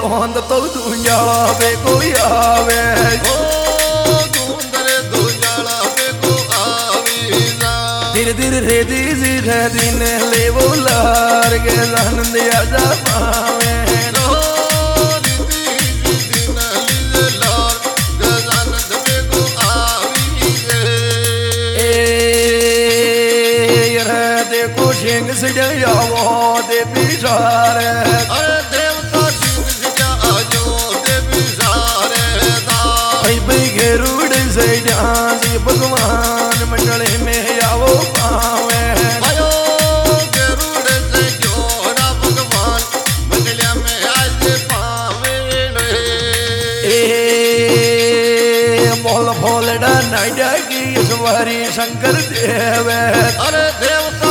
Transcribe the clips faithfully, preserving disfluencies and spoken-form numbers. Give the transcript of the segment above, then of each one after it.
ढोंद तो धुंजाला पे कोई आवे ओ धुंदरे धुंजाला पे को आवी जा धीरे धीरे रे दी जी रे दिन ले वो लार के जान दिया जा पावे सिंह सजाया वो दे बिसारे अरे देवता सिंह सजा जो दे बिसारे दा भाई भाई गेरुड़ से जासी भगवान मंडले में आवो पावे आयो गेरुड़ से जोड़ा भगवान मंडले में आज पावे ए बोल बोलड़ा नाइडा की सवारी शंकर देव अरे देवता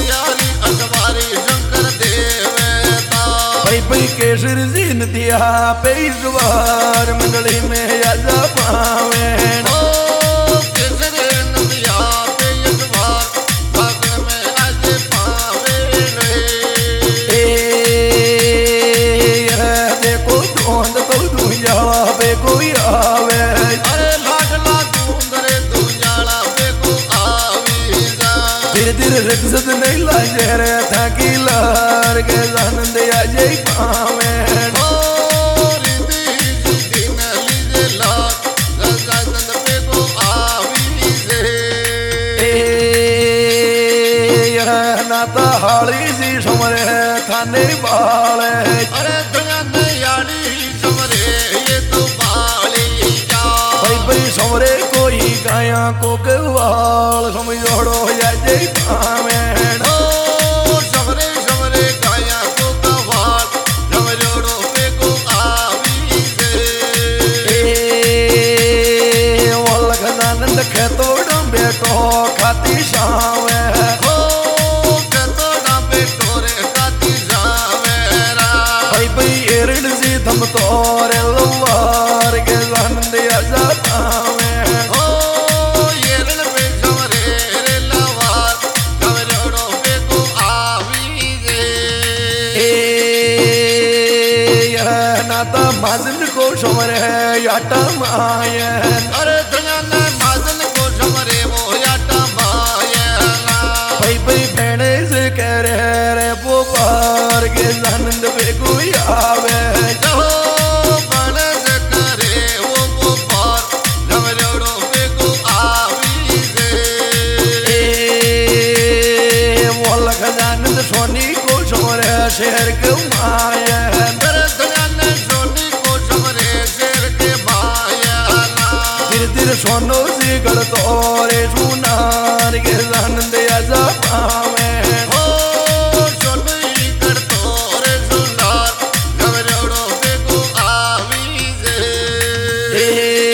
भाई केसर जीन दिया पेशवार मंडली में आजा पावे ओ केसर नदिया पेशवार बागन में आज पावे ए देखो ढोंद तो धुंजाला पे कोई आवे अरे लाडला धुंदरे धुंजाला पे को आवी जा धीरे धीरे रक्षत नहीं लाजे रे था कि लार के जान दिया जय पावे ओ रिदी जी दिन लीजे लार रजानंद पे को आवी जे ए नाता हाली सी समरे थाने बाले अरे दुनिया यानी समरे ये तो बाली जा भाई भाई समरे कोई गाया को गवाल समझोड़ो या जय पावे ओ समरे समरे गाया को गवाल समझोड़ो पे को आवी जे ए वाल खजानंद खेतोड़ बेटो खाती सावे ओ खेतोड़ा बेटो रे खाती सावेरा भाई भाई एरड सी थम तोरे लवार के जान दिया जा पावे ओ येरण पे समरे रे लवार समझोड़ो पे को आवी जे ए नाता माजन को समरे याटा मायन अरे दुनिया माजन को समरे वो याटा मायला भाई भाई भेड़े से कह रहे रे वो पार के आनंद पे कोई आवे जहो बने से करे वो वो पार समझोड़ो पे को आवी जे ए वो खजानंद सोनी को समरे शहर के मायन तेरे दुनिया सोनी को समरे शेर के मायला धीरे धीरे सोनो सी गढ़ तोरे सुनार के आनंद आजा पावे ओ सोनी कर तोरे सुनार समझोड़ो पे को आवी जे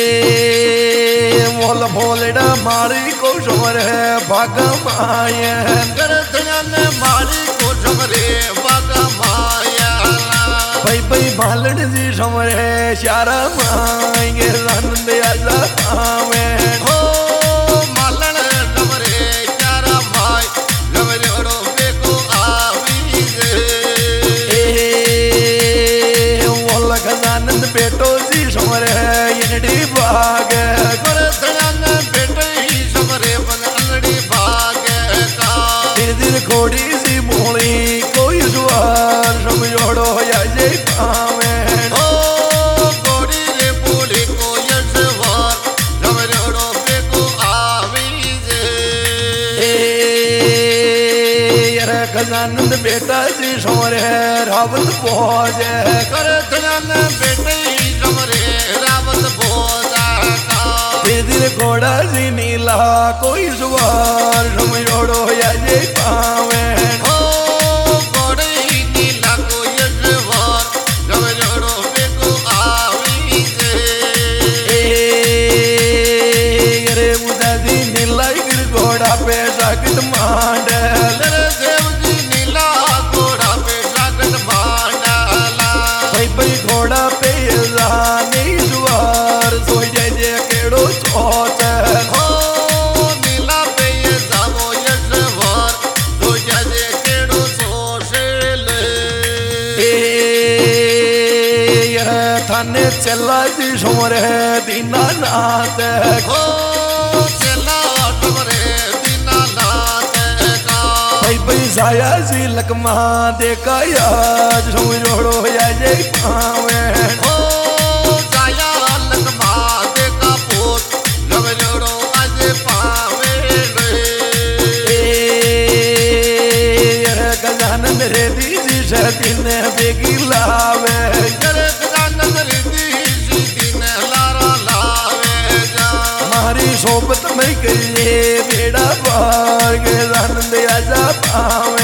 ए मोल भोलड़ा मारी को समरे भाग मायन तेरे दुनिया मारी को समरे बागा मायला भाई भाई भालड़ जी समरे शारा माएंगे आनंद आजा पावे ओ मालन समरे चारा माय समझोड़ो पे को आवी जे ए मोल खजानंद बेटो जी समरे इनडी बाग कर धनन बेटे ही समरे बन अलड़ी भाग का धीरे धीरे घोड़ी सी बोली कोई सुवार समझोड़ो या जय पावे ओ गोड़ी रे बोले को यशवार समझोड़ो पे को आवी जे ए यार खजानंद बेटा जी समरे रावत पहुंचे कर धनन बेटे ही समरे रावत बोजा का धीरे धीरे घोड़ा जी नीला कोई सुवार समझोड़ो या जय पावे ओ गोड़ी ही नीला को यशवार समझोड़ो पे को आवी जे ए रे मुदा जी नीला गिर घोड़ा पे साकट मांडल तेरे देव जी नीला घोड़ा पे सागट मांडला भाई भाई घोड़ा पे जाने सुवार सो जय जय केड़ो चौचल ओ नीला पे ये जावो यशवार तो जजे के थाने चला जी सोरे दीनानाथ हो चला तुम्हारे दीनानाथ का भाई भाई साया जी लकमा देखा याद समझोड़ो या जे पावे हो जाया लकमा देखा पोत लवजोड़ो आज पावे गजानन रे दीजी दिन बेगी लावे करे गजानन रे दीजी दिन लारा लावे जा मारी सोबत में करिए बेड़ा पार गजानन आजा पावे